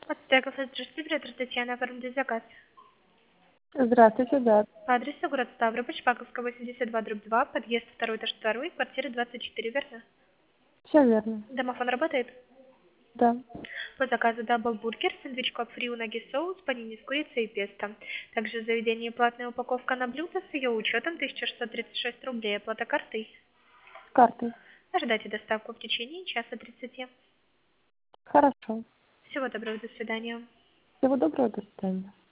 Ацтеков, здравствуйте, оператор Татьяна, оформите заказ. Здравствуйте, да. По адресу город Ставрополь, Шпаковская, 82/2, подъезд 2, этаж 2, квартира 24, верно? Все верно. Домофон работает? Да. По заказу даблбургер, сэндвич фри унаги соус, панини с курицей и песто. Также в заведении платная упаковка на блюдо с ее учетом 1636 рублей, оплата картой. Картой. Ожидайте доставку в течение часа 30. Хорошо. Всего доброго, до свидания. Всего доброго, до свидания.